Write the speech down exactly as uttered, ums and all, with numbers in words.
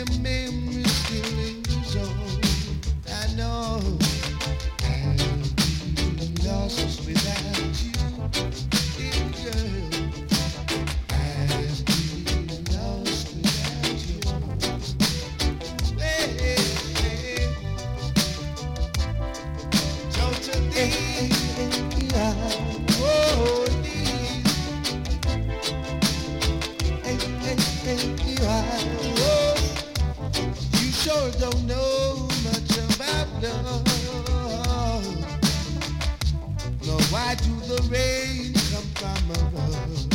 memory still lingers on. I know I'll be lost without you, dear girl. I'll be lost without you. Hey, hey, hey. Totally, oh, please. Hey, hey, hey, oh, you sure don't know much about love. No, why do the rain come from above?